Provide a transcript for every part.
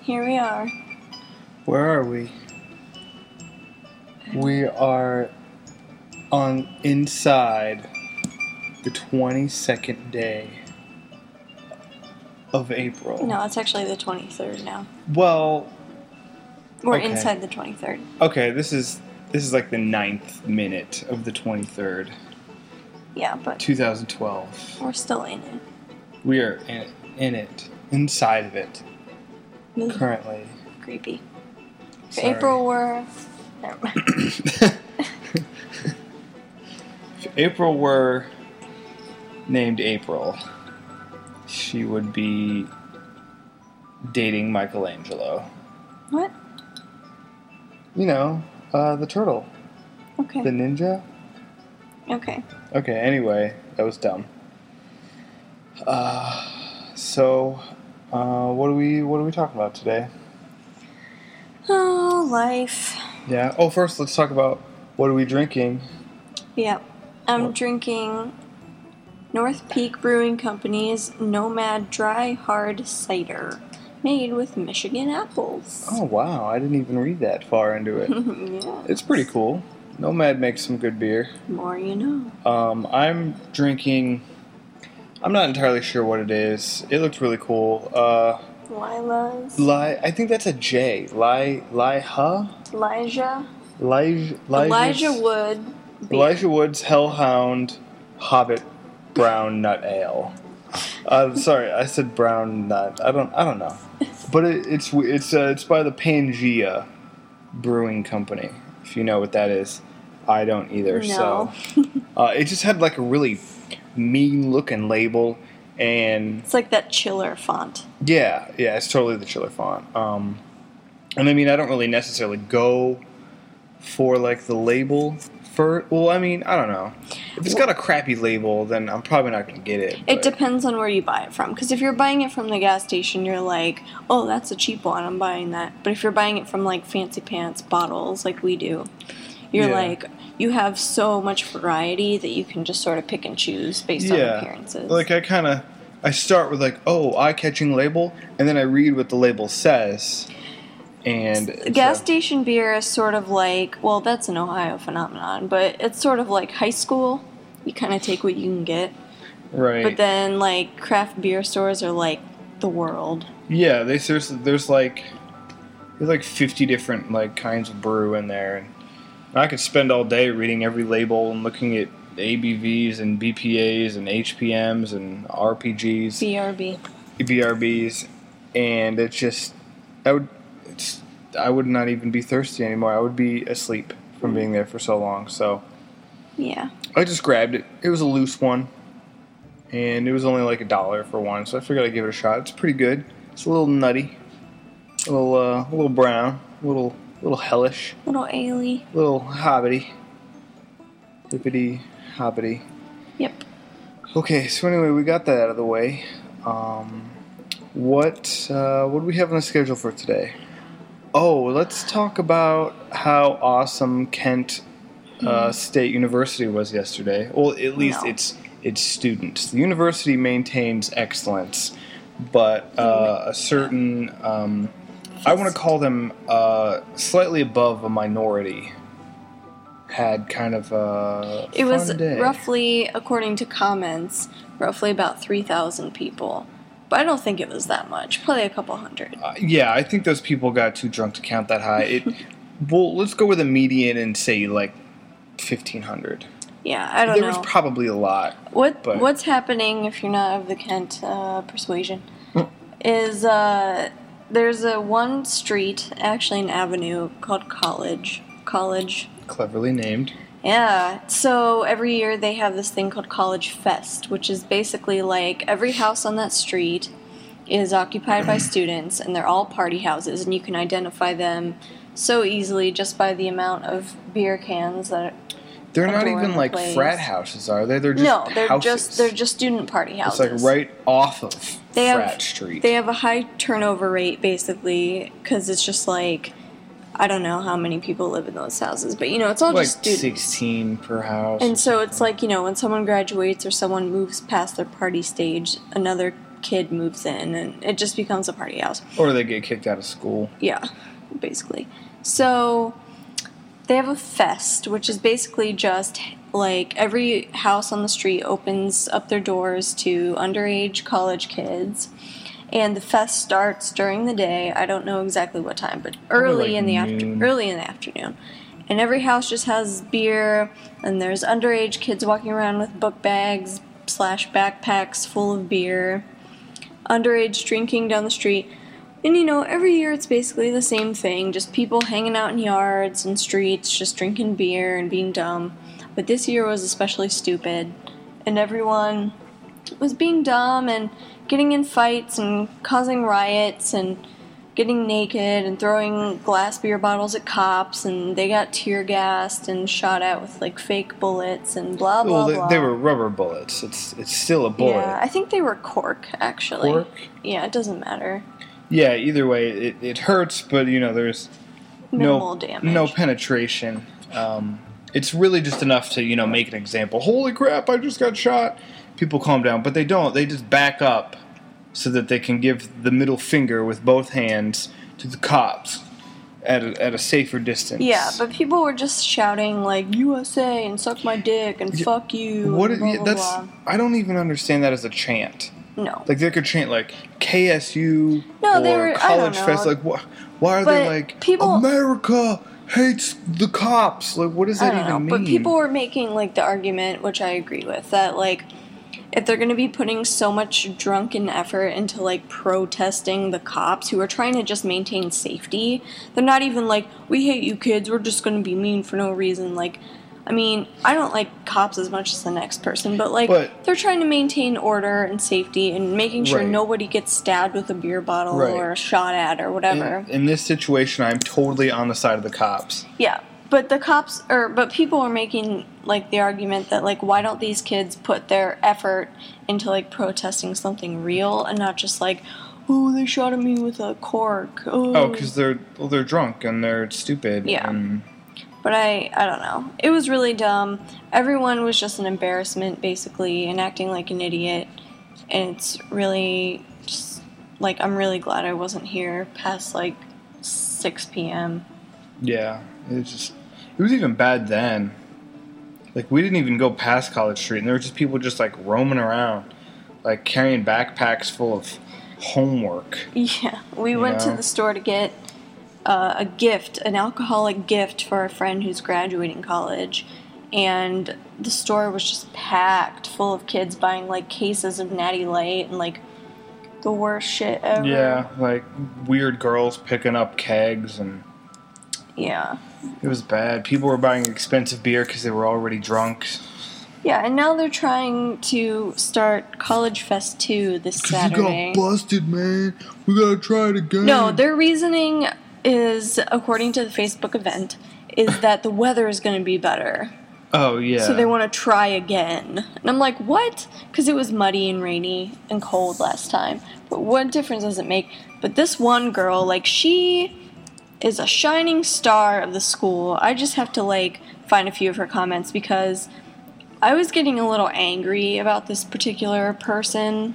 Here we are. Where are we? We are inside the 22nd day of April. No, it's actually the 23rd now. Well, We're okay. inside the 23rd. Okay, this is like the 9th minute of the 23rd. Yeah, but 2012. we're still in it. We are in it, inside of it, currently. Creepy. If Sorry. April were... Never mind. If April were named April, she would be dating Michelangelo. What? You know, the turtle. Okay. The ninja? Okay. Okay, anyway, that was dumb. So, what are we talking about today? Oh, life. Yeah. Oh, first let's talk about what are we drinking? Yeah. I'm drinking North Peak Brewing Company's Nomad Dry Hard Cider, made with Michigan apples. Oh, wow, I didn't even read that far into it. Yeah. It's pretty cool. Nomad makes some good beer. More you know. I'm drinking... I'm not entirely sure what it is. It looks really cool. Lila's. I think that's a J. Elijah Wood. Beer. Elijah Wood's Hellhound Hobbit Brown Nut Ale. Sorry, I said brown nut. I don't know. But it's by the Pangea Brewing Company. If you know what that is, I don't either. No. So it just had like a really mean looking label, and It's like that chiller font. yeah, it's totally the chiller font. And I mean, I don't really necessarily go for like the label for. Well, I mean, I don't know. If it's got a crappy label, then I'm probably not going to get it. It depends on where you buy it from. Because if you're buying it from the gas station, you're like, oh, that's a cheap one, I'm buying that. But if you're buying it from like Fancy Pants bottles like we do, you're like, you have so much variety that you can just sort of pick and choose based on appearances. Like I start with like, oh, eye-catching label, and then I read what the label says. And gas station beer is sort of like, well, that's an Ohio phenomenon, but it's sort of like high school. You kind of take what you can get. Right. But then, like, craft beer stores are like the world. Yeah, there's like 50 different like kinds of brew in there. And I could spend all day reading every label and looking at ABVs and BPAs and HPMs and RPGs. BRBs. And it's just... I would not even be thirsty anymore. I would be asleep from being there for so long. So yeah, I just grabbed it. It was a loose one, and it was only like $1 for one. So I figured I'd give it a shot. It's pretty good. It's a little nutty, a little brown, a little hellish, little ale-y, little hobbity, hippity hobbity. Yep. Okay, so anyway, we got that out of the way. What do we have on the schedule for today? Oh, let's talk about how awesome Kent State University was yesterday. Well, at least its students. The university maintains excellence, but a certain I want to call them slightly above a minority had kind of a It was fun day. roughly, according to comments, roughly about 3,000 people. But I don't think it was that much. Probably a couple hundred. Yeah, I think those people got too drunk to count that high. Well, let's go with a median and say like 1,500. Yeah, I don't know. There was probably a lot. What's happening, if you're not of the Kent persuasion, is there's a one street, actually an avenue, called College. Cleverly named. Yeah, so every year they have this thing called College Fest, which is basically like every house on that street is occupied by students, and they're all party houses, and you can identify them so easily just by the amount of beer cans that They're not even like place. Frat houses, are they? They're just houses. they're just student party houses. It's like right off of Frat Street. They have a high turnover rate, basically, because it's just like, I don't know how many people live in those houses, but it's all like just students. 16 per house. And so it's like, when someone graduates or someone moves past their party stage, another kid moves in, and it just becomes a party house. Or they get kicked out of school. Yeah, basically. So they have a fest, which is basically just like every house on the street opens up their doors to underage college kids. And the fest starts during the day. I don't know exactly what time, but early in the afternoon. And every house just has beer, and there's underage kids walking around with book bags / backpacks full of beer. Underage drinking down the street. And every year it's basically the same thing, just people hanging out in yards and streets, just drinking beer and being dumb. But this year was especially stupid, and everyone was being dumb and getting in fights and causing riots and getting naked and throwing glass beer bottles at cops, and they got tear gassed and shot at with like fake bullets and blah blah blah. They were rubber bullets. It's still a bullet. Yeah, I think they were cork actually. Cork? Yeah, it doesn't matter. Yeah, either way, it hurts, but there's minimal damage. No penetration. It's really just enough to make an example. Holy crap! I just got shot. People calm down, but they don't. They just back up so that they can give the middle finger with both hands to the cops at a safer distance. Yeah, but people were just shouting like USA and suck my dick and fuck you. What? And blah, blah, blah. I don't even understand that as a chant. No. Like they could chant like KSU or College Fest. Like why are they like America hates the cops? Like what does that even mean? But people were making like the argument, which I agree with, that like if they're going to be putting so much drunken effort into like protesting the cops who are trying to just maintain safety, they're not even like, we hate you kids, we're just going to be mean for no reason. Like, I mean, I don't like cops as much as the next person, but they're trying to maintain order and safety and making sure nobody gets stabbed with a beer bottle or shot at or whatever. In this situation, I'm totally on the side of the cops. Yeah. But but people are making like the argument that like, why don't these kids put their effort into like protesting something real and not just like, oh, they shot at me with a cork. Oh, because they're drunk and they're stupid. Yeah. And but I don't know. It was really dumb. Everyone was just an embarrassment basically and acting like an idiot. And it's really just like, I'm really glad I wasn't here past like 6 p.m. Yeah. It was even bad then. Like, we didn't even go past College Street, and there were just people just, like, roaming around, like, carrying backpacks full of homework. Yeah, we went to the store to get a gift, an alcoholic gift for a friend who's graduating college, and the store was just packed full of kids buying, like, cases of Natty Light and, like, the worst shit ever. Yeah, like, weird girls picking up kegs and... Yeah. It was bad. People were buying expensive beer because they were already drunk. Yeah, and now they're trying to start College Fest 2 this Saturday. You got busted, man. We gotta try it again. No, their reasoning is, according to the Facebook event, is that the weather is going to be better. Oh, yeah. So they want to try again. And I'm like, what? Because it was muddy and rainy and cold last time. But what difference does it make? But this one girl, like, she is a shining star of the school. I just have to, like, find a few of her comments because I was getting a little angry about this particular person.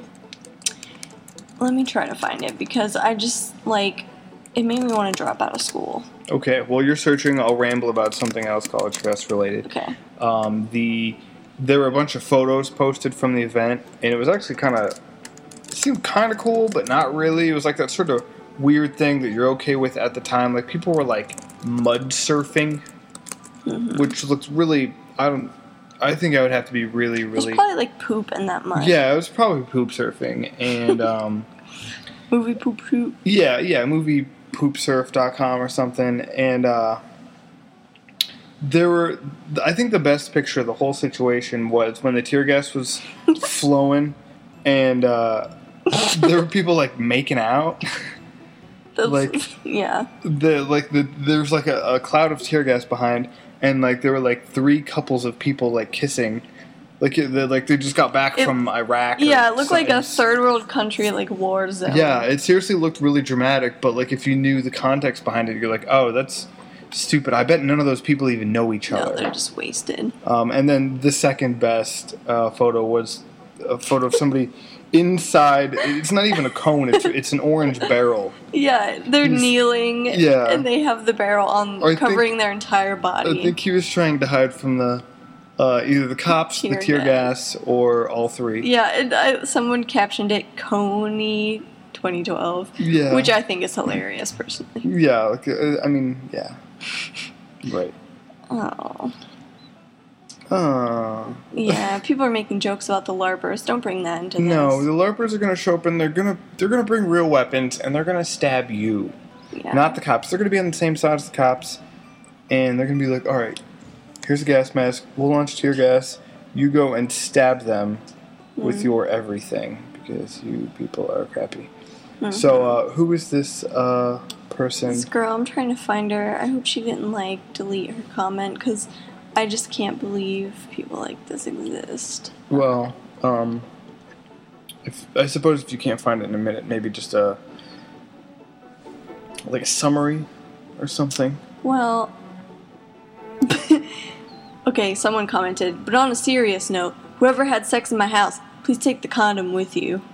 Let me try to find it because I just, like, it made me want to drop out of school. Okay, while you're searching, I'll ramble about something else College Fest related. Okay. There were a bunch of photos posted from the event, and it was actually it seemed kind of cool, but not really. It was like that sort of weird thing that you're okay with at the time. Like, people were, like, mud surfing, which looks really, I think I would have to be really, really... There's probably, like, poop in that mud. Yeah, it was probably poop surfing, and, Movie poop shoot. Yeah, moviepoopsurf.com or something, and, I think the best picture of the whole situation was when the tear gas was flowing, and, there were people, like, making out. Yeah. There's like a cloud of tear gas behind, and like there were like 3 couples of people like kissing, like they just got back from Iraq. Yeah, it looked like a third world country, like war zone. Yeah, it seriously looked really dramatic. But like if you knew the context behind it, you're like, oh, that's stupid. I bet none of those people even know each other. No, they're just wasted. And then the second best photo was a photo of somebody inside. It's not even a cone. It's an orange barrel. Yeah, they're kneeling. Yeah. And they have the barrel on, covering their entire body. I think he was trying to hide from the either the cops, the tear gas, or all three. Yeah, and someone captioned it Coney 2012. Yeah. Which I think is hilarious, personally. Yeah, like, I mean, yeah. Right. Oh. Oh. Yeah, people are making jokes about the LARPers. Don't bring that into this. No, the LARPers are going to show up and they're gonna bring real weapons and they're gonna stab you, not the cops. They're gonna be on the same side as the cops, and they're gonna be like, "All right, here's a gas mask. We'll launch tear gas. You go and stab them with your everything because you people are crappy." Mm-hmm. So, who is this person? This girl. I'm trying to find her. I hope she didn't delete her comment because I just can't believe people like this exist. Well, I suppose if you can't find it in a minute, maybe just a summary or something. Well, okay, someone commented, but on a serious note, whoever had sex in my house, please take the condom with you.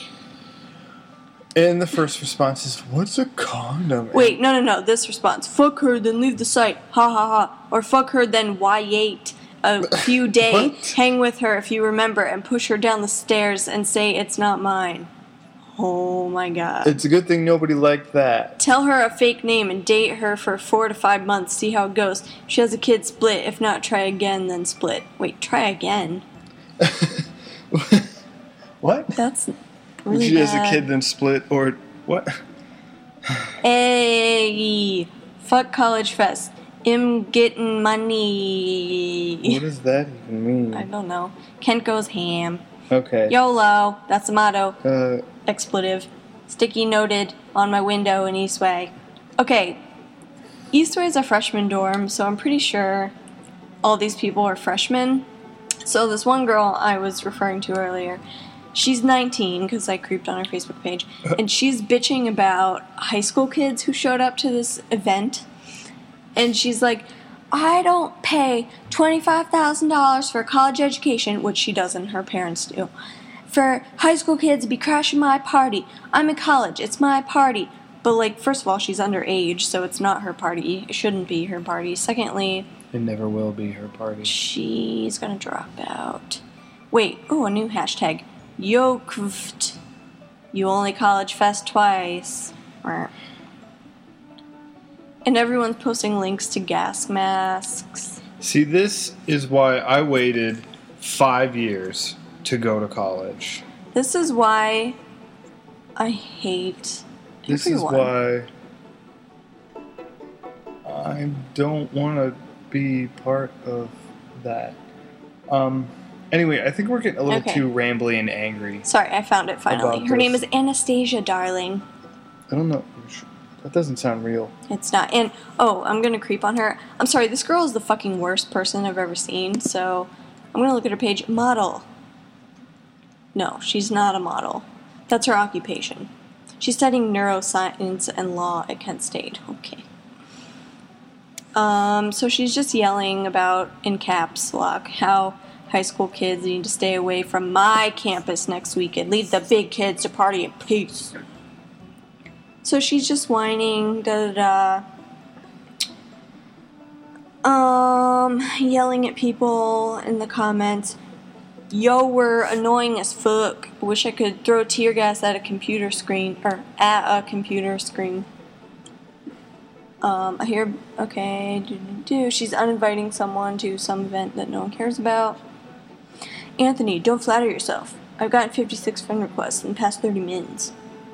And the first response is, what's a condom? Wait, no. This response, fuck her, then leave the site. Ha ha ha. Or fuck her, then wait a few days. Hang with her if you remember and push her down the stairs and say it's not mine. Oh my god. It's a good thing nobody liked that. Tell her a fake name and date her for 4 to 5 months. See how it goes. If she has a kid, split. If not, try again, then split. Wait, try again? What? That's really she bad. Has a kid, then split, or what? Hey, fuck College Fest. I'm getting money. What does that even mean? I don't know. Kent goes ham. Okay. YOLO. That's the motto. Expletive. Sticky noted on my window in Eastway. Okay. Eastway is a freshman dorm, so I'm pretty sure all these people are freshmen. So this one girl I was referring to earlier, she's 19 because I creeped on her Facebook page, and she's bitching about high school kids who showed up to this event. And she's like, I don't pay $25,000 for a college education, which she doesn't, her parents do, for high school kids to be crashing my party. I'm in college, it's my party. But, first of all, she's underage, so it's not her party. It shouldn't be her party. Secondly, it never will be her party. She's gonna drop out. Wait, a new hashtag. Yokvt. You only college fest twice. And everyone's posting links to gas masks. See, this is why I waited 5 years to go to college. This is why I hate everyone. This is why I don't want to be part of that. Anyway, I think we're getting a little too rambly and angry. Sorry, I found it finally. Her name is Anastasia, darling. I don't know. That doesn't sound real. It's not. And, I'm going to creep on her. I'm sorry, this girl is the fucking worst person I've ever seen, so I'm going to look at her page. Model. No, she's not a model. That's her occupation. She's studying neuroscience and law at Kent State. Okay. So she's just yelling about, in caps lock, how high school kids need to stay away from my campus next weekend. Leave the big kids to party in peace. So she's just whining, yelling at people in the comments. Yo, we're annoying as fuck. I wish I could throw tear gas at a computer screen. I hear, she's uninviting someone to some event that no one cares about. Anthony, don't flatter yourself. I've gotten 56 friend requests in the past 30 minutes.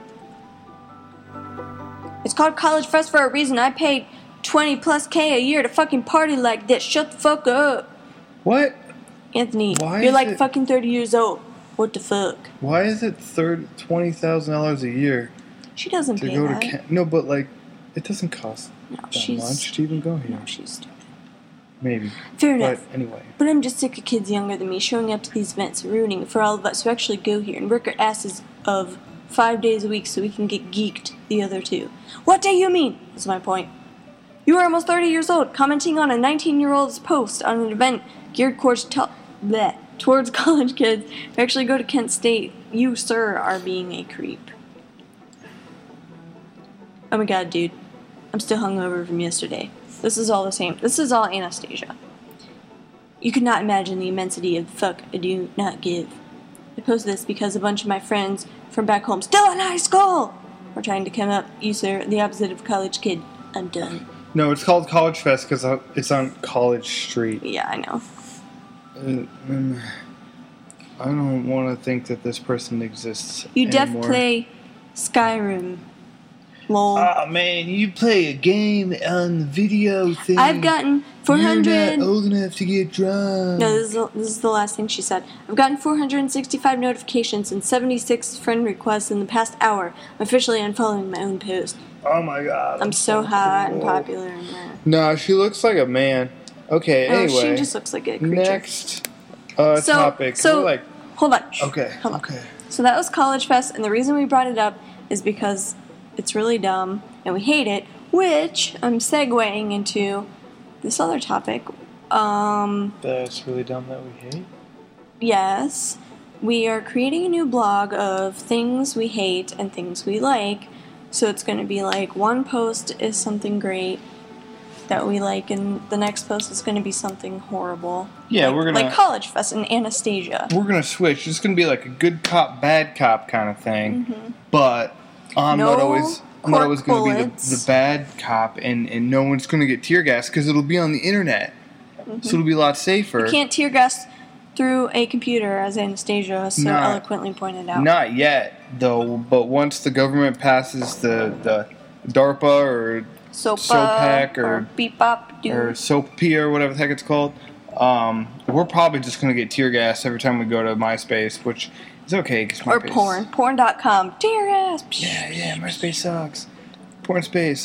It's called College Fest for a reason. I paid 20+K a year to fucking party like this. Shut the fuck up. What? Anthony, you're fucking 30 years old. What the fuck? Why is it $20,000 a year? She doesn't pay that. No, but it doesn't cost that much to even go here. No, she's stupid. Maybe. Fair enough. But anyway. But I'm just sick of kids younger than me showing up to these events and ruining it for all of us who actually go here and work our asses of 5 days a week so we can get geeked the other 2. What do you mean? Is my point. You are almost 30 years old, commenting on a 19-year-old's post on an event geared towards towards college kids who actually go to Kent State. You, sir, are being a creep. Oh my god, dude. I'm still hungover from yesterday. This is all the same. This is all Anastasia. You could not imagine the immensity of the fuck I do not give. I post this because a bunch of my friends from back home, still in high school, are trying to come up. You, sir, the opposite of college kid. I'm done. No, it's called College Fest because it's on College Street. Yeah, I know. I don't want to think that this person exists You anymore. def play Skyrim. Lol. Oh man, you play a game on the video thing. I've gotten 400. You're not old enough to get drunk. No, this is the last thing she said. I've gotten 465 notifications and 76 friend requests in the past hour. I'm officially unfollowing my own post. Oh my god. I'm so hot and popular in there. Nah, she looks like a man. Okay, No, anyway. she just looks like a creature. Next topic. So, We're hold on. okay, Hold on. okay. So that was College Fest, and the reason we brought it up is because it's really dumb, and we hate it, which I'm segueing into this other topic. That's really dumb that we hate? Yes, we are creating a new blog of things we hate and things we like. So it's going to be like one post is something great that we like, and the next post is going to be something horrible. Yeah, like, we're gonna like College Fest and Anastasia. We're gonna switch. It's gonna be like a good cop, bad cop kind of thing. But I'm not always gonna be the bad cop, and no one's gonna get tear gas because it'll be on the internet, so it'll be a lot safer. You can't tear gas through a computer, as Anastasia so eloquently pointed out. Not yet, though. But once the government passes the DARPA or SOPAC or Beep Bop Doo or SOPA or whatever the heck it's called, we're probably just gonna get tear gas every time we go to MySpace, which is okay. Or porn.com. Tear gas. Yeah, MySpace sucks. Porn space.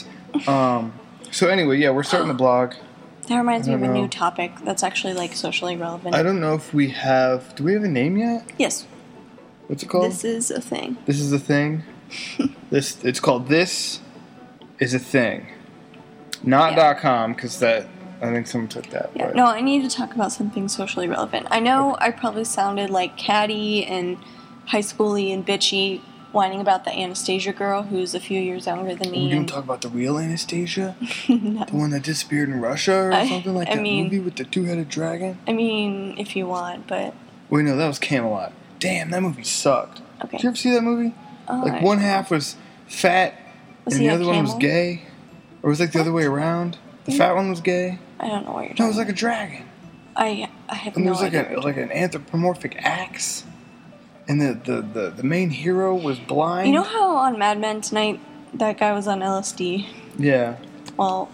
So anyway, yeah, we're starting the blog. That reminds me of a new topic that's actually like socially relevant. I don't know if we have. Do we have a name yet? Yes. What's it called? This is a thing. This is a thing. It's called This Is a Thing. Not .com, because that I think someone took that. Yeah. But. No, I need to talk about something socially relevant. I know I probably sounded like catty and high schooly and bitchy, whining about the Anastasia girl who's a few years younger than me. We're going to talk about the real Anastasia? No. The one that disappeared in Russia or something like that movie with the two-headed dragon? I mean, if you want, but... Wait, no, that was Camelot. Damn, that movie sucked. Okay. Did you ever see that movie? Like, one half was fat and the other one was gay? Or was it like the other way around? The fat one was gay? I don't know what you're talking about. No, it was like a dragon. I have and no there was idea. like an anthropomorphic axe. And the main hero was blind. You know how on Mad Men tonight, that guy was on LSD? Yeah. Well...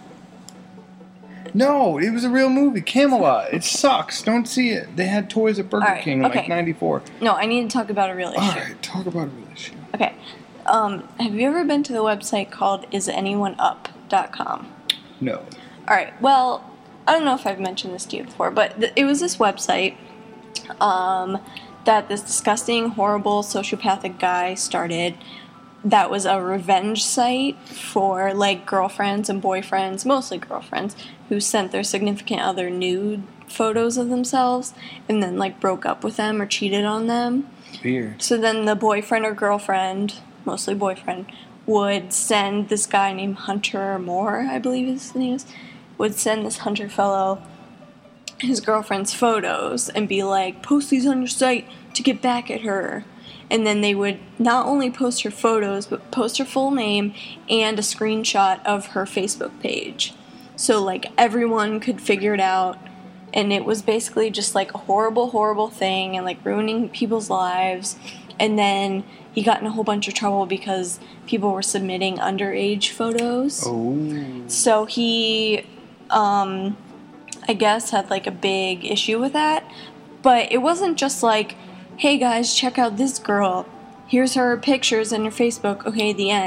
No, it was a real movie. Camelot. It sucks. Don't see it. They had toys at Burger King in like 94. No, I need to talk about a real issue. Alright, talk about a real issue. Okay. Have you ever been to the website called isanyoneUp.com? No. Alright, well, I don't know if I've mentioned this to you before, but it was this website that this disgusting, horrible, sociopathic guy started that was a revenge site for, like, girlfriends and boyfriends, mostly girlfriends, who sent their significant other nude photos of themselves and then, like, broke up with them or cheated on them. Weird. So then the boyfriend or girlfriend, mostly boyfriend, would send this guy named Hunter Moore, I believe his name is, would send this Hunter fellow his girlfriend's photos and be like, post these on your site to get back at her. And then they would not only post her photos, but post her full name and a screenshot of her Facebook page. So, like, everyone could figure it out. And it was basically just, like, a horrible, horrible thing and, like, ruining people's lives. And then he got in a whole bunch of trouble because people were submitting underage photos. Oh. So he, I guess, had, like, a big issue with that. But it wasn't just, like, hey guys, check out this girl. Here's her pictures and her Facebook. Okay, the end.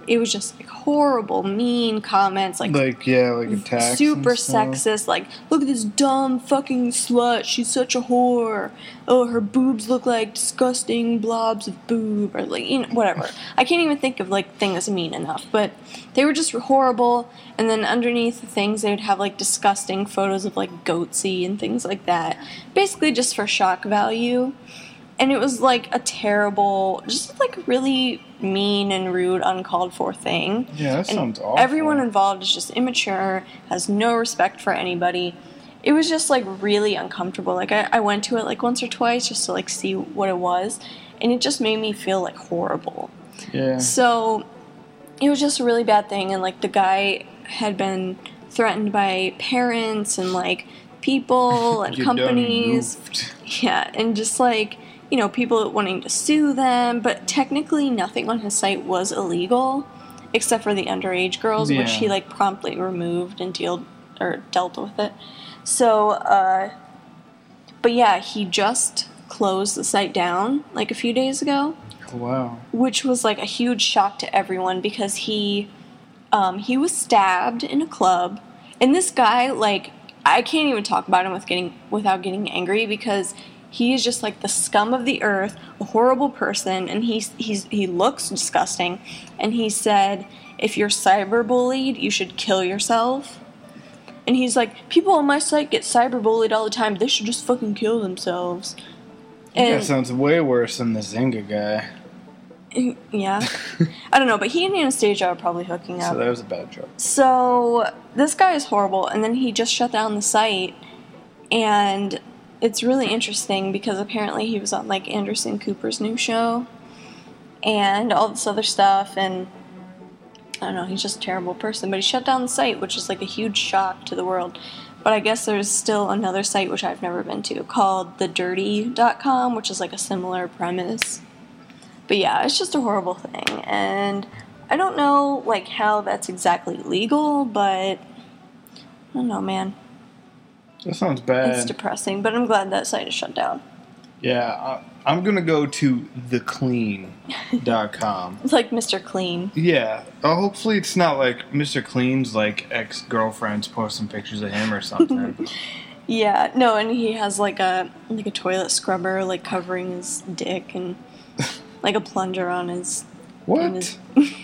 it was just like horrible, mean comments, like attacks, super sexist, like, look at this dumb fucking slut, she's such a whore, oh, her boobs look like disgusting blobs of boob, or like, whatever. I can't even think of like things mean enough, but they were just horrible. And then underneath the things, they would have like disgusting photos of like Goatsy and things like that, basically just for shock value. And it was like a terrible, just like really mean and rude, uncalled for thing. Yeah, that sounds awful. Everyone involved is just immature, has no respect for anybody. It was just like really uncomfortable. Like I went to it like once or twice just to like see what it was, and it just made me feel like horrible. Yeah. So it was just a really bad thing, and like the guy had been threatened by parents and like people and companies. Yeah, and just like, people wanting to sue them, but technically nothing on his site was illegal, except for the underage girls, which he like promptly removed and dealt with it. So, but yeah, he just closed the site down like a few days ago. Wow. Which was like a huge shock to everyone because he was stabbed in a club, and this guy, like, I can't even talk about him without getting angry because he is just like the scum of the earth, a horrible person, and he looks disgusting. And he said, if you're cyberbullied, you should kill yourself. And he's like, people on my site get cyberbullied all the time. They should just fucking kill themselves. And that sounds way worse than the Zynga guy. Yeah. I don't know, but he and Anastasia are probably hooking up. So that was a bad joke. So this guy is horrible, and then he just shut down the site, and it's really interesting because apparently he was on like Anderson Cooper's new show and all this other stuff, and I don't know, he's just a terrible person, but he shut down the site, which is like a huge shock to the world. But I guess there's still another site which I've never been to called thedirty.com, which is like a similar premise. But yeah, it's just a horrible thing, and I don't know like how that's exactly legal, but I don't know, man. That sounds bad. It's depressing, but I'm glad that site is shut down. Yeah, I'm going to go to theclean.com. It's like Mr. Clean. Yeah. Hopefully it's not like Mr. Clean's like ex-girlfriends posting pictures of him or something. Yeah, no, and he has like a toilet scrubber like covering his dick and like a plunger on his... What? On his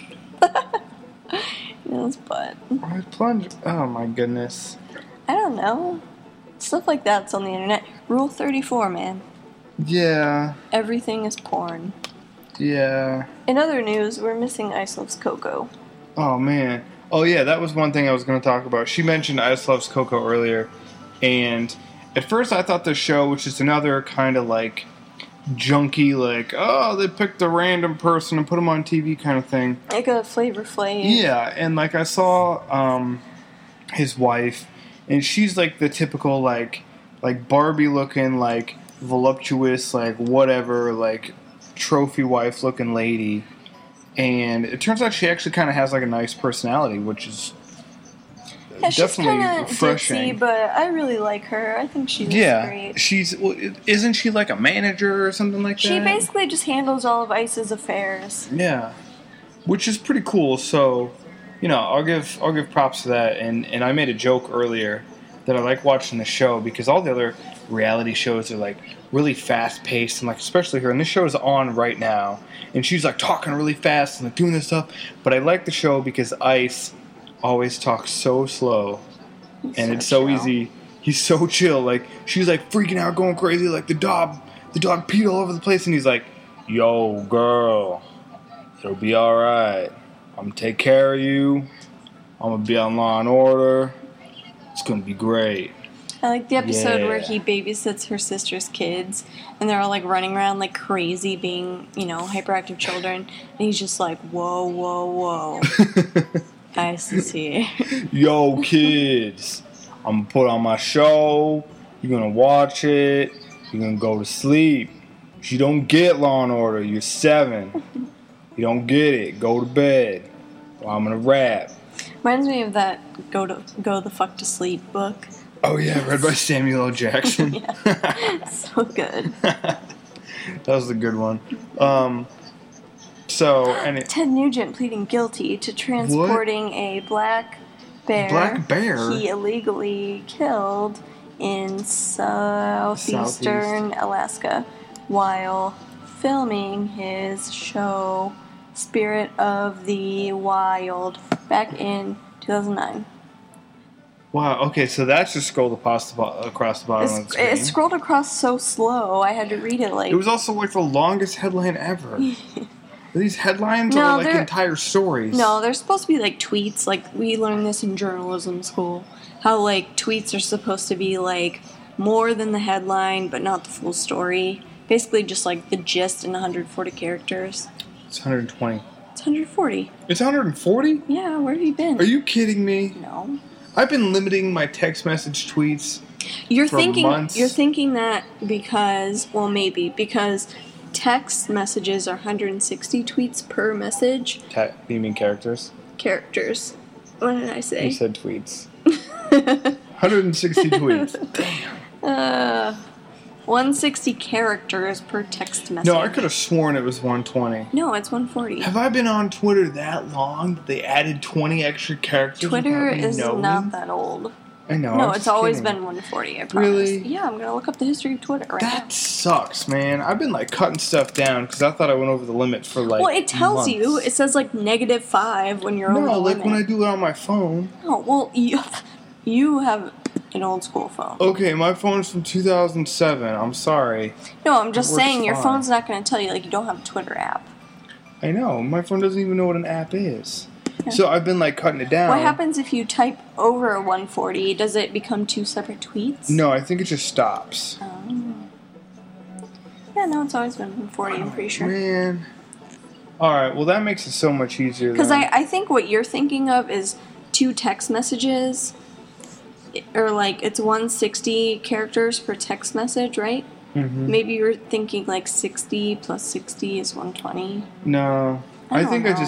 butt. Plunger? Oh my goodness. I don't know. Stuff like that's on the internet. Rule 34, man. Yeah. Everything is porn. Yeah. In other news, we're missing Ice Loves Coco. Oh, man. Oh, yeah, that was one thing I was going to talk about. She mentioned Ice Loves Coco earlier, and at first I thought the show was just another kind of like junky, like, oh, they picked a random person and put them on TV kind of thing. Like a Flavor Flav. Yeah, and like I saw his wife, and she's like the typical like Barbie looking, like voluptuous, like whatever, like trophy wife looking lady. And it turns out she actually kind of has like a nice personality, which is definitely refreshing. Ditzy, but I really like her. I think she's great. Isn't she like a manager or something like that? She basically just handles all of Ice's affairs. Yeah, which is pretty cool. So, I'll give props to that. And I made a joke earlier that I like watching the show because all the other reality shows are like really fast paced and like especially her. And this show is on right now, and she's like talking really fast and like doing this stuff. But I like the show because Ice always talks so slow, and it's so easy. He's so chill. Like she's like freaking out, going crazy. Like the dog peed all over the place, and he's like, "Yo, girl, it'll be all right. I'm gonna take care of you. I'm gonna be on Law and Order. It's gonna be great." I like the episode where he babysits her sister's kids, and they're all like running around like crazy, being hyperactive children, and he's just like, "Whoa, whoa, whoa." Ice is here. Yo, kids, I'm gonna put on my show. You're gonna watch it. You're gonna go to sleep. If you don't get Law and Order, you're 7. You don't get it, go to bed. Well, I'm gonna rap. Reminds me of that Go the Fuck to Sleep book. Oh yeah, read by Samuel L. Jackson. Yeah, so good. That was a good one. So, and Ted Nugent pleading guilty to transporting a black bear. Black bear? He illegally killed in southeastern Alaska while filming his show Spirit of the Wild back in 2009. Wow, okay, so that's just scrolled across the bottom of the screen. It scrolled across so slow, I had to read it like... It was also like the longest headline ever. These headlines are like entire stories. No, they're supposed to be like tweets. Like, we learned this in journalism school. How, like, tweets are supposed to be, like, more than the headline, but not the full story. Basically just, like, the gist in 140 characters. It's 120. It's 140. It's 140? Yeah, where have you been? Are you kidding me? No. I've been limiting my text message tweets months. You're thinking that because, well, maybe, because text messages are 160 tweets per message. You mean characters? Characters. What did I say? You said tweets. 160 tweets. Damn. 160 characters per text message. No, I could have sworn it was 120. No, it's 140. Have I been on Twitter that long that they added 20 extra characters? Twitter is not that old. I know. No, it's always been 140, I promise. Really? Yeah, I'm going to look up the history of Twitter right now. That sucks, man. I've been, like, cutting stuff down because I thought I went over the limit for, like, well, it tells months. you. It says, like, -5 when you're over the limit. No, like when I do it on my phone. Oh, well, you have an old school phone. Okay, my phone's from 2007. I'm sorry. No, I'm just saying your fine. phone's not going to tell you, like, you don't have a Twitter app. I know. My phone doesn't even know what an app is. Yeah. So I've been, like, cutting it down. What happens if you type over 140? Does it become 2 separate tweets? No, I think it just stops. Oh. Yeah, no, it's always been 140, I'm pretty sure. Man. Alright, well, that makes it so much easier. Because I think what you're thinking of is 2 text messages, or, like, it's 160 characters per text message, right? Mm-hmm. Maybe you're thinking, like, 60 plus 60 is 120. No. I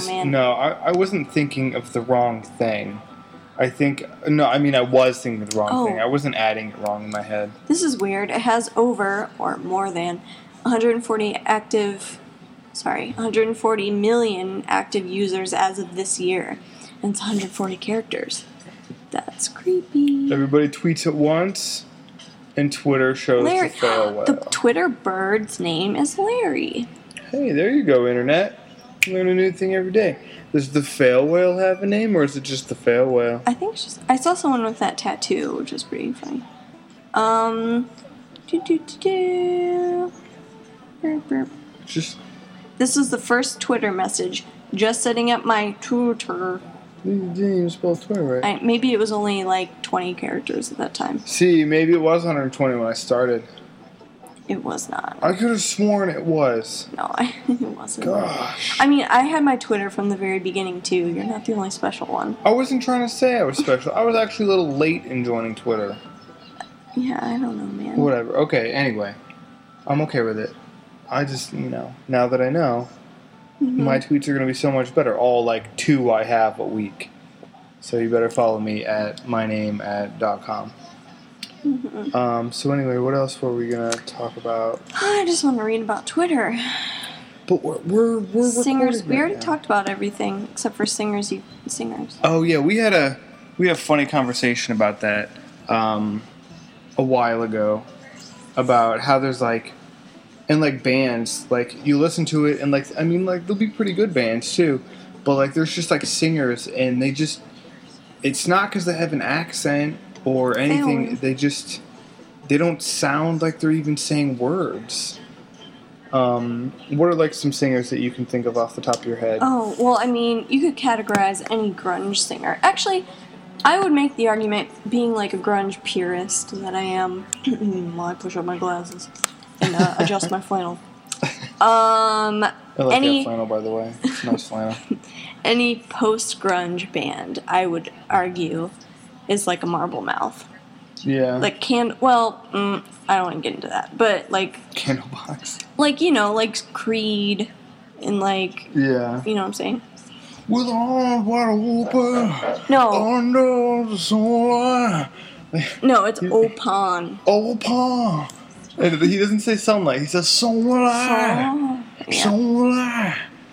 wasn't thinking of the wrong thing. I was thinking of the wrong thing. I wasn't adding it wrong in my head. This is weird. It has over, or more than, 140 million active users as of this year. And it's 140 characters. That's creepy. Everybody tweets at once, and Twitter shows Larry. the fail whale. The Twitter bird's name is Larry. Hey, there you go, Internet. Learn a new thing every day. Does the fail whale have a name, or is it just the fail whale? I think it's just... I saw someone with that tattoo, which is pretty funny. Just... This is the first Twitter message. Just setting up my Twitter. You didn't even spell Twitter right. Maybe it was only like 20 characters at that time. See, maybe it was 120 when I started. It was not. I could have sworn it was. No, it wasn't. Gosh. I mean, I had my Twitter from the very beginning, too. You're not the only special one. I wasn't trying to say I was special. I was actually a little late in joining Twitter. Yeah, I don't know, man. Whatever. Okay, anyway. I'm okay with it. I just, now that I know, my tweets are going to be so much better. All, like, 2 I have a week. So you better follow me at myname@.com. So anyway, what else were we gonna talk about? I just want to read about Twitter. But we're singers. We already now. talked about everything except for singers. Oh yeah, we had a funny conversation about that a while ago about how there's like bands, like you listen to it and they'll be pretty good bands too, but like there's just like singers and it's not because they have an accent or anything. They don't sound like they're even saying words. What are like some singers that you can think of off the top of your head? Oh, well, I mean, you could categorize any grunge singer. Actually, I would make the argument, being like a grunge purist that I am, while I push up my glasses and adjust my flannel. I like that flannel, by the way. It's a nice flannel. Any post-grunge band, I would argue, is like a Marble Mouth. Yeah. Like I don't want to get into that, but like Candlebox. Like, like Creed and like yeah. You know what I'm saying? With arms wide open. No. Under the sunlight. No, it's Opon. Opon. And he doesn't say sunlight. He says sunlight. Yeah. Sunlight.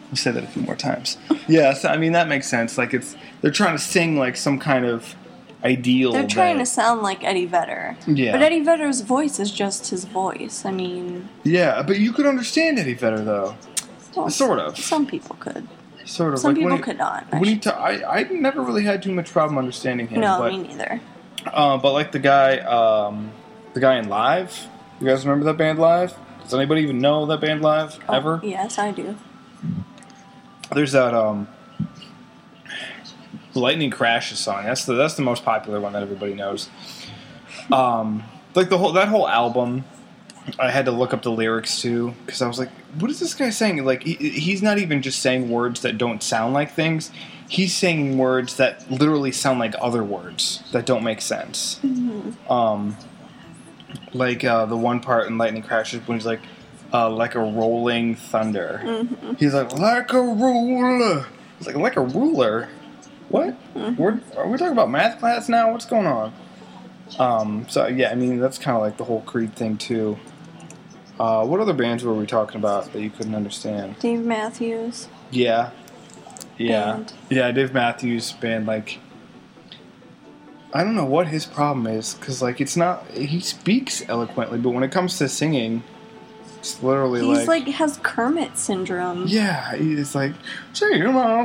We'll say that a few more times. Yeah, so, I mean, that makes sense. Like, they're trying to sing, like, some kind of ideal. They're trying to sound like Eddie Vedder. Yeah. But Eddie Vedder's voice is just his voice. I mean... Yeah, but you could understand Eddie Vedder, though. Well, sort of. Some people could. Sort of. Some people could not. I never really had too much problem understanding him. No, me neither. But, like, the guy in Live, you guys remember that band Live? Does anybody even know that band Live, ever? Yes, I do. There's that Lightning Crashes song. That's the most popular one that everybody knows. Like that whole album, I had to look up the lyrics to because I was like, what is this guy saying? Like he's not even just saying words that don't sound like things. He's saying words that literally sound like other words that don't make sense. Mm-hmm. Like the one part in Lightning Crashes when he's like a rolling thunder. Mm-hmm. He's like a ruler. He's like a ruler. What? Mm-hmm. Are we talking about math class now? What's going on? So yeah, I mean that's kind of like the whole Creed thing too. What other bands were we talking about that you couldn't understand? Dave Matthews. Yeah. Band. Yeah, Dave Matthews Band. Like, I don't know what his problem is because like it's not. He speaks eloquently, but when it comes to singing. It's literally he's like has Kermit syndrome. Yeah, he's like, like,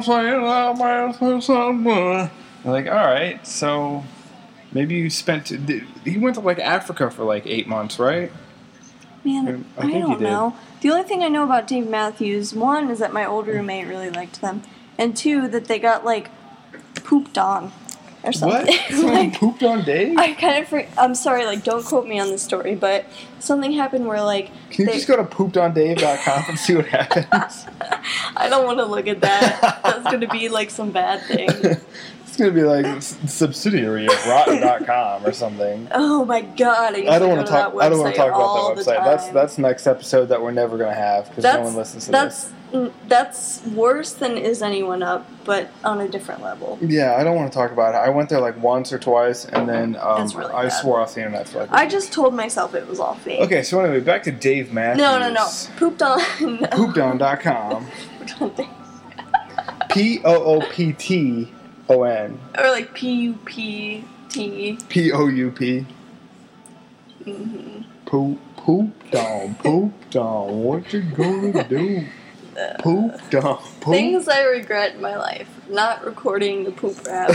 all right, so maybe you spent. He went to like Africa for like 8 months, right? Man, I don't know. The only thing I know about Dave Matthews, one is that my old roommate really liked them, and two that they got like pooped on. Or something. What? Someone like, pooped on Dave? I'm sorry, like, don't quote me on the story, but something happened where, like... Can you just go to poopedondave.com and see what happens? I don't want to look at that. That's going to be, like, some bad thing. It's going to be, like, subsidiary of rotten.com or something. Oh, my God. I don't want to talk about that website. That's next episode that we're never going to have because no one listens to this. That's worse than Is Anyone Up, but on a different level. Yeah, I don't want to talk about it. I went there like once or twice, and then really I swore off the internet for like I just told myself it was all fake. Okay, so anyway, back to Dave Matthews. No. Pooped on. Poopedon.com. Poopton. Or like P-U-P-T. P-O-U-P. Mm-hmm. Poopedon. What you gonna do? Poopedon. Things I regret in my life. Not recording the poop rap.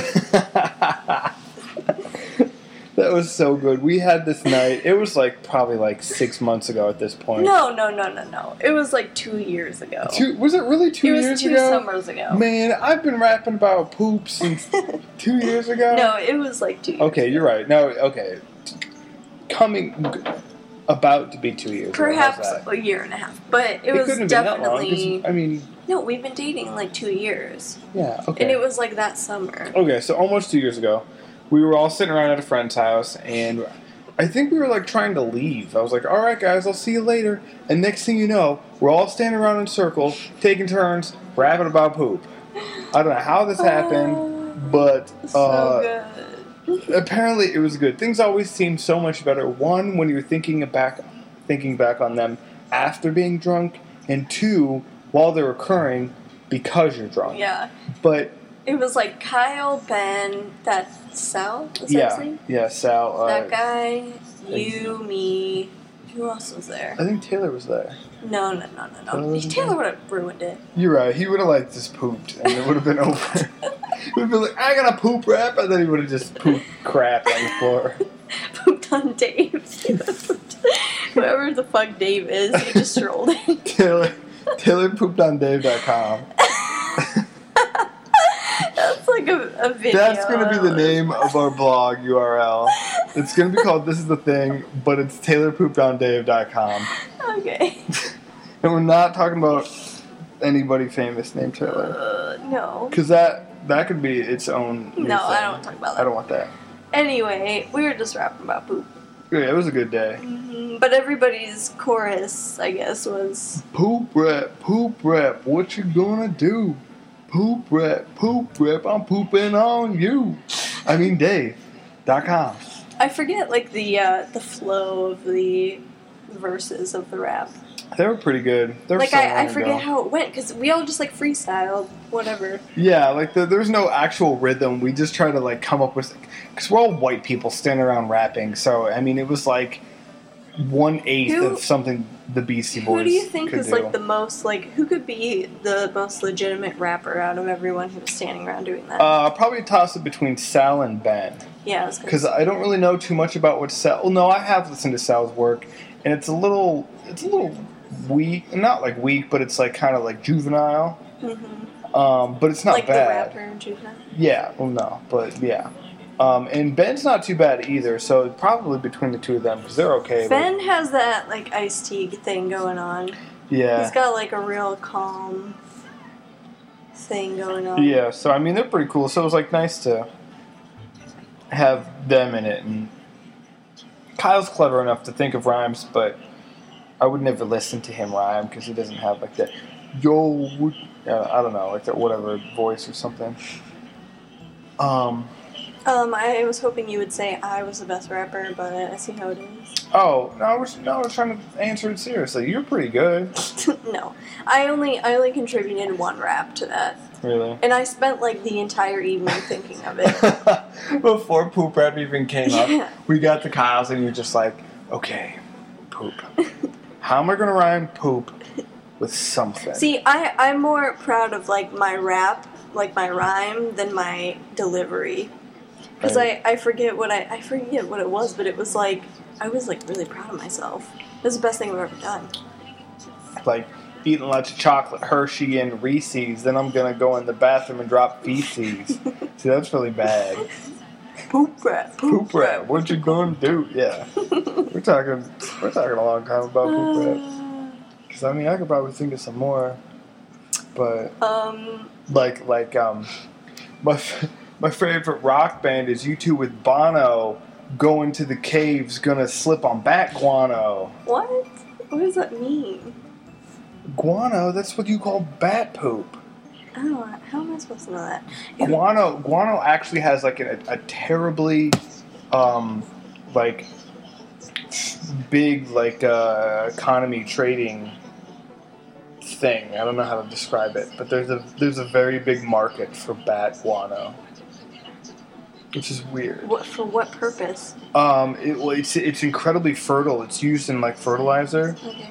That was so good. We had this night. It was like probably like 6 months ago at this point. No. It was like 2 years ago. Was it really 2 years ago? It was 2 summers ago. Man, I've been rapping about poop since 2 years ago. No, it was like 2 years Okay, ago. You're right. No, okay. About to be 2 years. Perhaps a year and a half. But it was definitely... I mean... No, we've been dating like 2 years. Yeah, okay. And it was like that summer. Okay, so almost 2 years ago, we were all sitting around at a friend's house, and I think we were like trying to leave. I was like, all right, guys, I'll see you later. And next thing you know, we're all standing around in a circle, taking turns, rapping about poop. I don't know how this happened, but... so good. Apparently it was good. Things always seem so much better. One, when you're thinking back on them after being drunk, and two, while they're occurring because you're drunk. Yeah. But it was like Kyle, Ben, that Sal. Was yeah, that his name? Yeah, Sal. That guy, you, me. Who else was there? I think Taylor was there. No. Taylor would have ruined it. You're right. He would have like just pooped, and it would have been over. He would be like, I got a poop rap, and then he would have just pooped crap on the floor. Pooped on Dave. Whoever the fuck Dave is, he just strolled in. Taylor poopedondave.com. That's like a video. That's going to be the name of our blog URL. It's going to be called This Is the Thing, but it's taylorpoopedondave.com. Okay. And we're not talking about anybody famous named Taylor. No. Because that could be its own new No, thing. I don't want to talk about that. I don't want that. Anyway, we were just rapping about poop. Yeah, it was a good day. Mm-hmm. But everybody's chorus, I guess, was... Poop rap, what you gonna do? Poop rap, I'm pooping on you. I mean, Dave.com. I forget, like, the flow of the verses of the rap. They were pretty good. Like, I forget how it went, because we all just, like, freestyled, whatever. Yeah, like, there's no actual rhythm. We just try to, like, come up with... Because we're all white people standing around rapping, so, I mean, it was, like, 1/8 of something the Beastie Boys Who do you think is, do. like, the most, like... Who could be the most legitimate rapper out of everyone who was standing around doing that? Probably toss it between Sal and Ben. Yeah, because I don't really know too much about what Sal... Well, no, I have listened to Sal's work, and it's a little weak. Not, like, weak, but it's, like, kind of, like, juvenile. Mm-hmm. But it's not like bad. Like the rapper Juvenile? Yeah, well, no, but, yeah. And Ben's not too bad either, so probably between the two of them, because they're okay. Ben has that, like, Ice-T thing going on. Yeah. He's got, like, a real calm thing going on. Yeah, so, I mean, they're pretty cool, so it was, like, nice to have them in it, and Kyle's clever enough to think of rhymes, but I would never listen to him rhyme, because he doesn't have, like, that, I don't know, like that whatever voice or something. I was hoping you would say I was the best rapper, but I see how it is. Oh, no, I was trying to answer it seriously. You're pretty good. No. I only contributed one rap to that. Really? And I spent, like, the entire evening thinking of it. Before Poop Rap even came up, we got to Kyle's and you're just like, okay, poop. How am I going to rhyme poop with something? See, I'm more proud of, like, my rap, like, my rhyme, than my delivery. Because I forget what I forget what it was, but it was like I was like really proud of myself. It was the best thing I've ever done. Like eating lots of chocolate Hershey and Reese's, then I'm gonna go in the bathroom and drop feces. See, that's really bad. Poop rap. Poop rap. What you gonna do? Yeah, we're talking a long time about poop rap. Because I mean, I could probably think of some more, but My favorite rock band is U2 with Bono going to the caves, gonna slip on bat guano. What? What does that mean? Guano? That's what you call bat poop. Oh, how am I supposed to know that? Guano actually has like a terribly, like big like economy trading thing. I don't know how to describe it, but there's a very big market for bat guano. Which is weird. For what purpose? It's incredibly fertile. It's used in like fertilizer. Okay.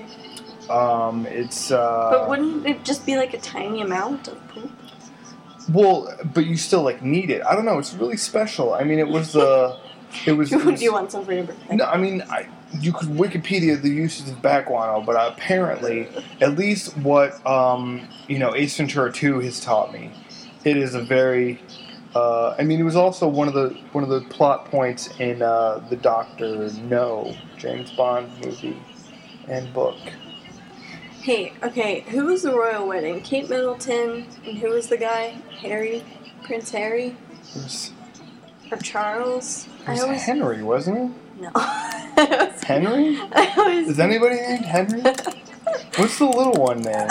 But wouldn't it just be like a tiny amount of poop? Well, but you still like need it. I don't know. It's really special. I mean, it was. Do you want some for your birthday? No, I mean, you could Wikipedia the uses of bat guano, but apparently, at least what Ace Ventura 2 has taught me, it is a very. I mean, it was also one of the plot points in the Dr. No James Bond movie and book. Hey, okay, who was the royal wedding? Kate Middleton, and who was the guy? Harry? Prince Harry? Or Charles? It was Henry, wasn't it? No. Henry? Is anybody named Henry? What's the little one name?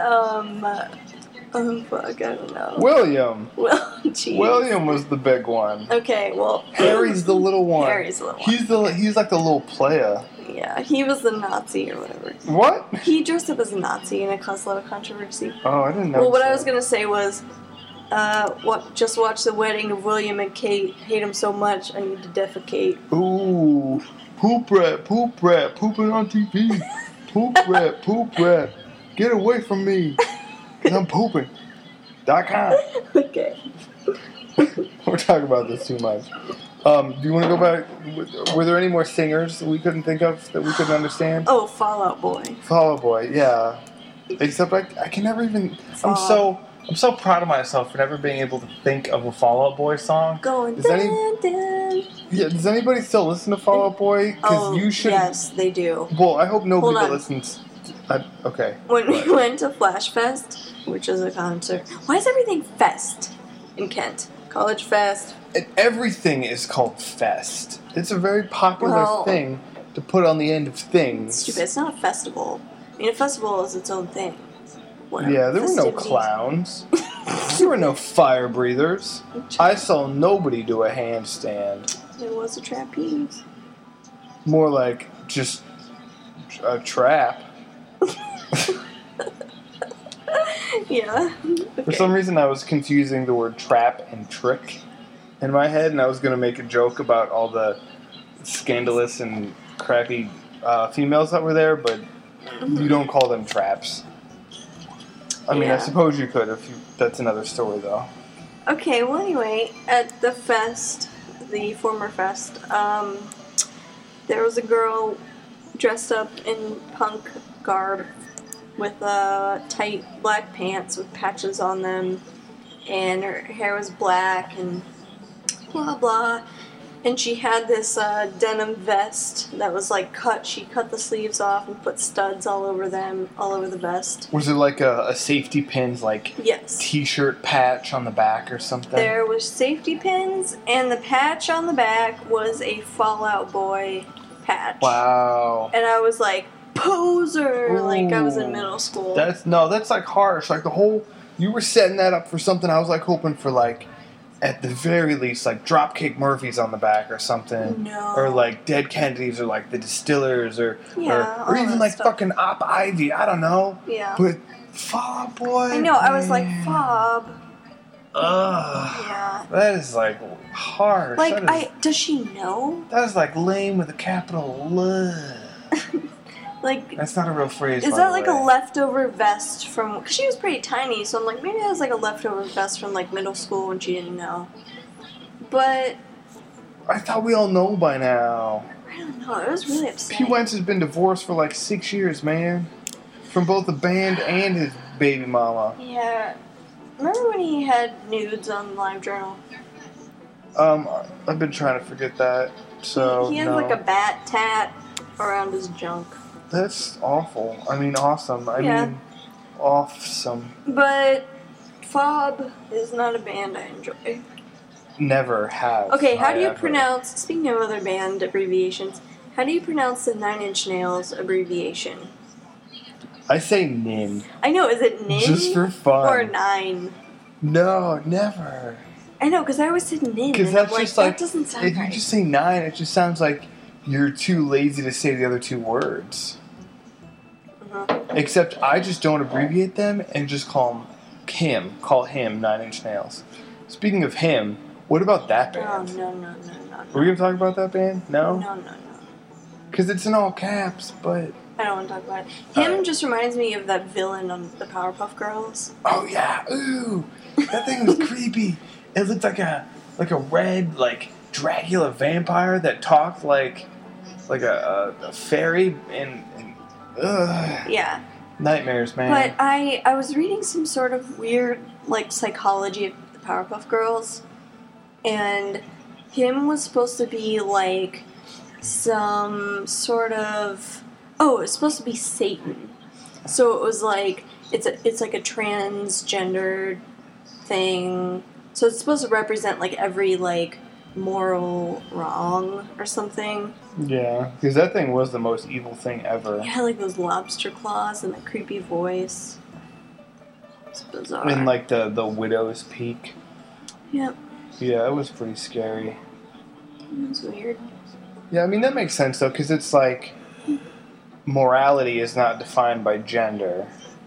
Oh, fuck, I don't know. William. Well, geez. William was the big one. Okay, well... Harry's the little one. Harry's the little one. He's like the little playa. Yeah, he was the Nazi or whatever. What? He dressed up as a Nazi and it caused a lot of controversy. Oh, I didn't know. Well, what I was going to say was, just watch the wedding of William and Kate. Hate him so much, I need to defecate. Ooh, poop rat, pooping on TV. Poop rat, get away from me. Because I'm pooping.com. Okay. We're talking about this too much. Do you want to go back? Were there any more singers that we couldn't think of that we couldn't understand? Oh, Fall Out Boy. Fall Out Boy, yeah. Except I can never even. I'm so proud of myself for never being able to think of a Fall Out Boy song. Going does dun. Yeah, does anybody still listen to Fall Out Boy? Oh, you should. yes, they do. Well, I hope nobody that listens. Okay. When we went to Flash Fest, which is a concert. Why is everything Fest in Kent? College Fest. Everything is called Fest. It's a very popular thing to put on the end of things. Stupid. It's not a festival. I mean, a festival is its own thing. Whatever. Yeah, there were no clowns. There were no fire breathers. I saw nobody do a handstand. There was a trapeze. More like just a trap. Yeah. For some reason, I was confusing the word trap and trick in my head, and I was going to make a joke about all the scandalous and crappy females that were there, but you don't call them traps. I mean, I suppose you could if you... That's another story, though. Okay, well, anyway, at the fest, the former fest, there was a girl dressed up in punk garb with tight black pants with patches on them, and her hair was black and blah blah. And she had this denim vest that was like cut. She cut the sleeves off and put studs all over the vest. Was it like a safety pins, like yes, t-shirt patch on the back or something? There was safety pins, and the patch on the back was a Fall Out Boy patch. Wow. And I was like, poser! Ooh. Like I was in middle school. That's like harsh. Like the whole... You were setting that up for something. I was like hoping for like... At the very least, like Dropkick Murphys on the back or something. No. Or like Dead Kennedys or like the Distillers or even like stuff. fucking Op Ivy. I don't know. Yeah. But Fall Out Boy. I know. I was like, fob. Ugh. Yeah. That is like harsh. Like, does she know? That is like lame with a capital L. Like, that's not a real phrase. Is by that the like way. a leftover vest from? Because she was pretty tiny, so I'm like, maybe that was like a leftover vest from like middle school when she didn't know. But I thought we all know by now. I don't know. It was really upsetting. P. Wentz has been divorced for like 6 years, man. From both the band and his baby mama. Yeah. Remember when he had nudes on LiveJournal? I've been trying to forget that. So he has like a bat tat around his junk. That's awful. I mean, awesome. I mean, awesome. But Fob is not a band I enjoy. Never have. Okay, how do you pronounce, speaking of other band abbreviations, how do you pronounce the Nine Inch Nails abbreviation? I say Nin. I know, is it Nin? Just for fun. Or Nine? No, never. I know, because I always said Nin. Because that's just like, that doesn't sound if right. you just say 9, it just sounds like you're too lazy to say the other 2 words. Except I just don't abbreviate them and just call him. Call him 9 Inch Nails. Speaking of him, what about that band? Oh, no. Were we going to talk about that band? No? No. Because it's in all caps, but... I don't want to talk about it. Him just reminds me of that villain on the Powerpuff Girls. Oh, yeah. Ooh. That thing was creepy. It looked like a red, like, Dracula vampire that talked like a fairy and yeah. Nightmares, man. But I was reading some sort of weird like psychology of the Powerpuff Girls, and him was supposed to be like some sort of it was supposed to be Satan. So it was like it's like a transgendered thing. So it's supposed to represent like every like moral wrong or something. Yeah, because that thing was the most evil thing ever. It had like those lobster claws and that creepy voice. It's bizarre. And like the widow's peak. Yep. Yeah, it was pretty scary. It was weird. Yeah, I mean that makes sense though, because it's like morality is not defined by gender.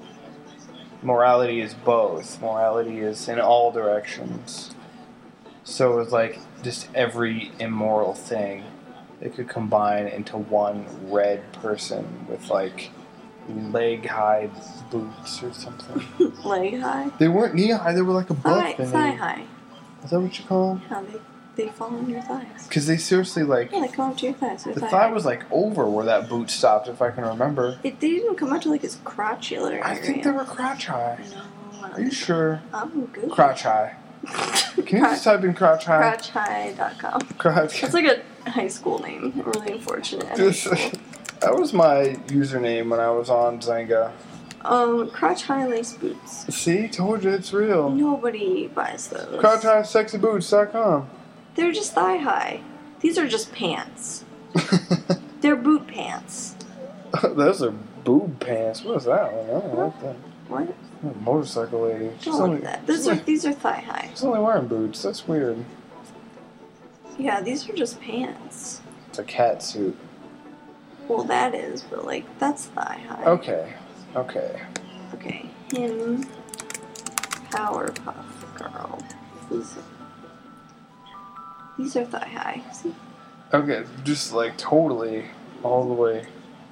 Morality is both. Morality is in all directions. So it's like just every immoral thing they could combine into one red person with like leg-high boots or something. Leg high? They weren't knee-high, they were like above the knee. Thigh high. Is that what you call them? Yeah, they fall on your thighs. Because they seriously like... Yeah, they come up to your thighs. The thigh was like over where that boot stopped, if I can remember. They didn't come up to like his crotchular area. I think they were crotch high. No. Are you sure? I'm good. Crotch high. Can you just type in crotch high? Crotchhigh.com. Crotch. That's like a high school name. Really unfortunate. That was my username when I was on Zynga. Crotch high lace boots. See? Told you it's real. Nobody buys those. CrotchHighSexyBoots.com. They're just thigh high. These are just pants. They're boot pants. Those are boob pants. What is that one? I don't like that. What? Motorcycle lady. Don't like that. These are thigh high. She's only wearing boots. That's weird. Yeah, these are just pants. It's a cat suit. Well, that is, but like that's thigh high. Okay. Okay. Him. Powerpuff Girl. These are thigh high. See? Okay, just like totally all the way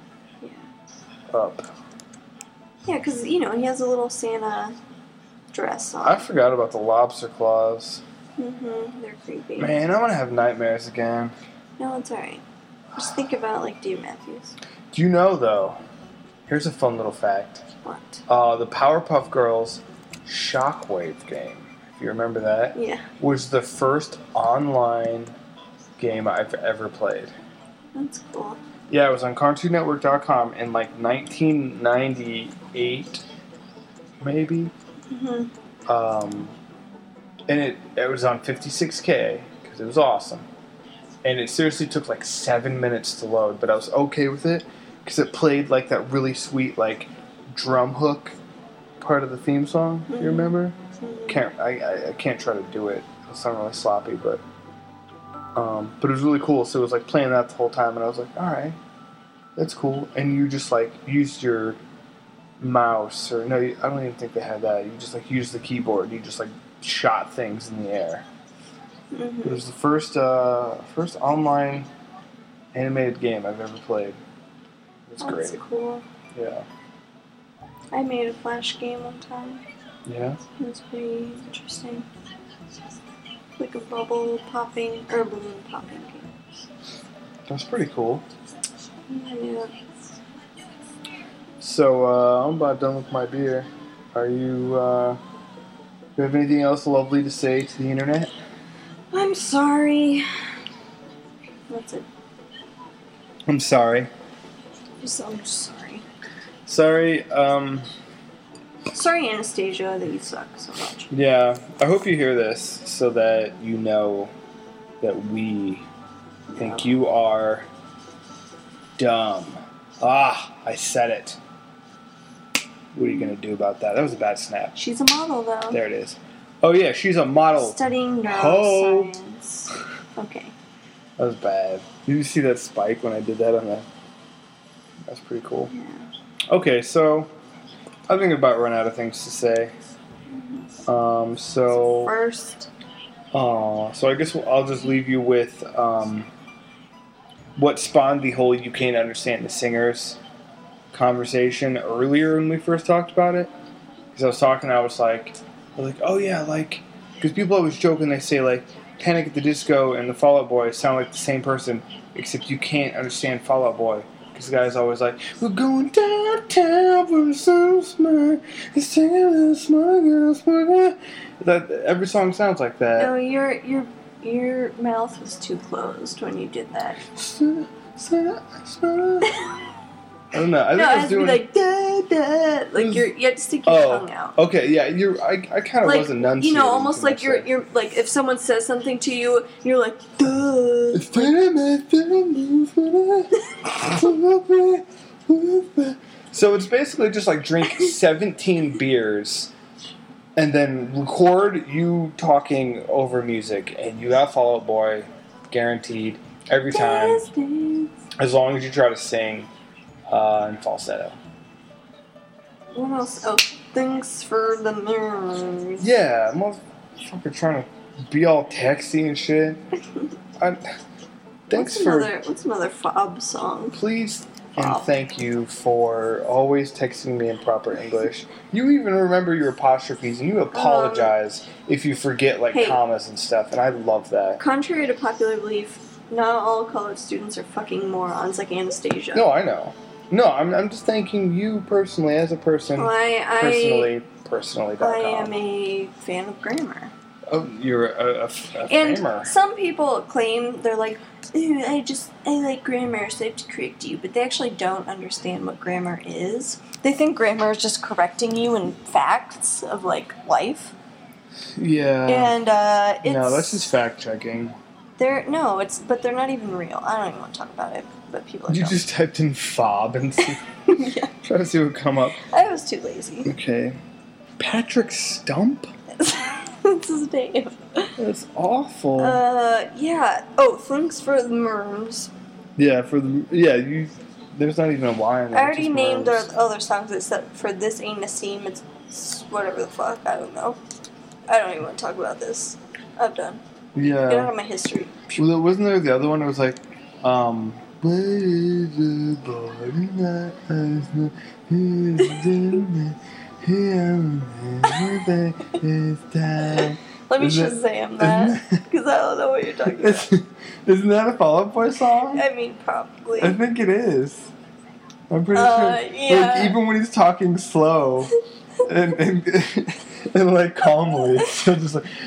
up. Yeah, because, he has a little Santa dress on. I forgot about the lobster claws. They're creepy. Man, I'm gonna have nightmares again. No, it's alright. Just think about, like, Dave Matthews. Do you know, though? Here's a fun little fact. What? The Powerpuff Girls Shockwave game, if you remember that, was the first online game I've ever played. That's cool. Yeah, it was on CartoonNetwork.com in, like, 1998, maybe. And it was on 56K, because it was awesome. And it seriously took, like, 7 minutes to load, but I was okay with it, because it played, like, that really sweet, like, drum hook part of the theme song. You remember? I can't try to do it. It'll sound really sloppy, but it was really cool. So it was like playing that the whole time, and I was like, all right, that's cool. And you just like used your mouse, or no, I don't even think they had that. You just like used the keyboard. You just like shot things in the air. It was the first online animated game I've ever played. It was great. That's cool. Yeah. I made a Flash game one time. Yeah? It was pretty interesting. Like a bubble popping, or balloon popping game. That's pretty cool. Yeah. So, I'm about done with my beer. Are you, do you have anything else lovely to say to the internet? I'm sorry. That's it. I'm sorry. I'm sorry. Sorry, Sorry, Anastasia, that you suck so much. Yeah, I hope you hear this so that you know that we think you are dumb. I said it. What are you going to do about that? That was a bad snap. She's a model, though. There it is. Oh, yeah, she's a model. Studying neuroscience. Okay. That was bad. Did you see that spike when I did that on that? That's pretty cool. Yeah. Okay, so I think about run out of things to say. So I guess I'll just leave you with what spawned the whole "you can't understand the singers" conversation earlier when we first talked about it. Because I was like, oh yeah, like, because people always joke and they say like Panic at the Disco and the Fall Out Boy sound like the same person, except you can't understand Fall Out Boy. Because the guy's always like, we're going downtown for the sun's smile. It's taking a small girl's smile. That every song sounds like that. No, your mouth was too closed when you did that. I don't know. I think no, I it was has doing to be like da da. Like you have to stick your tongue out. Okay, yeah, I kind of like, was enunciating. Almost like you're like if someone says something to you, you're like duh. So it's basically just like drink 17 beers and then record you talking over music, and you got Fall Out Boy guaranteed every time, as long as you try to sing in falsetto. What else? Oh, thanks for the mirrors. Yeah, motherfucker trying to be all texty and shit. What's another Fob song? Please and thank you for always texting me in proper English. You even remember your apostrophes, and you apologize if you forget commas and stuff, and I love that. Contrary to popular belief, not all college students are fucking morons like Anastasia. No, I know. No, I'm just thanking you personally as a person. Personally.com. I am a fan of grammar. Oh, you're a and famer. Some people claim they're like, I like grammar, so I have to correct you, but they actually don't understand what grammar is. They think grammar is just correcting you in facts of life. Yeah. And no, that's just fact checking. But they're not even real. I don't even want to talk about it, but people are You dumb. just typed in fob and see, yeah. Try to see what would come up. I was too lazy. Okay. Patrick Stump? That's his name. That's awful. Yeah. Oh, thanks for the merms. Yeah, there's not even a Y in there. I already named our other songs except for This Ain't a Seam. It's whatever the fuck. I don't know. I don't even want to talk about this. I'm done. Yeah. Get out of my history. Well, wasn't there the other one? It was like, where is the body that has no it's time. Let me Shazam that, because I don't know what you're talking about. Isn't that a Fall Out Boy song? I mean, probably. I think it is. I'm pretty sure. Yeah. Like, even when he's talking slow and like calmly, it's still just like,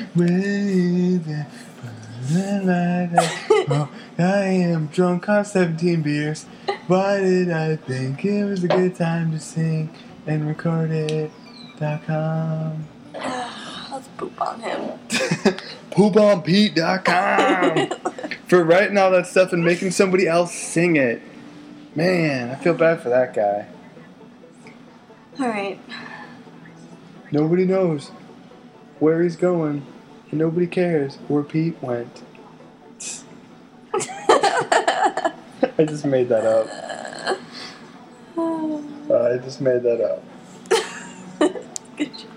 oh, I am drunk on 17 beers. Why did I think it was a good time to sing and record it.com? Let's poop on him. PoopOnPete.com for writing all that stuff and making somebody else sing it. Man, I feel bad for that guy. Alright. Nobody knows where he's going, and nobody cares where Pete went. I just made that up. I just made that up. Good job.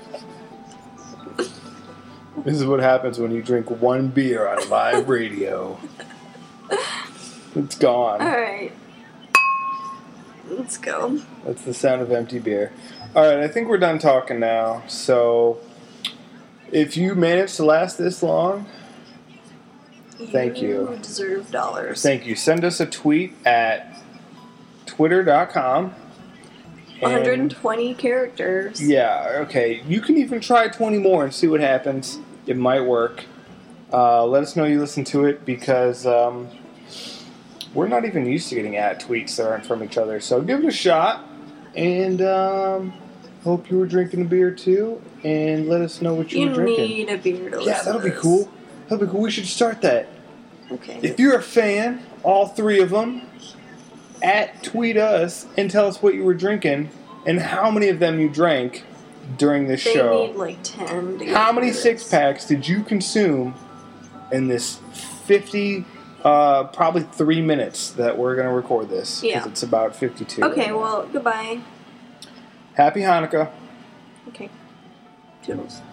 This is what happens when you drink one beer on live radio. It's gone. Alright. Let's go. That's the sound of empty beer. Alright, I think we're done talking now. So, if you managed to last this long, thank you. You deserve dollars. Thank you. Send us a tweet at twitter.com. 120 characters. Yeah, okay. You can even try 20 more and see what happens. It might work. Let us know you listen to it because we're not even used to getting tweets that aren't from each other. So give it a shot. And hope you were drinking a beer too. And let us know what you were drinking. You need a beer to listen Yeah, that'll to be this. cool. That'll be cool. We should start that. Okay. If you're a fan, all three of them, tweet us and tell us what you were drinking and how many of them you drank during this They show. need like 10 to get How many through this. 6-packs did you consume in this 50, probably 3 minutes that we're going to record this? Because Yeah. it's about 52. Okay, well, goodbye. Happy Hanukkah. Okay. Toodles.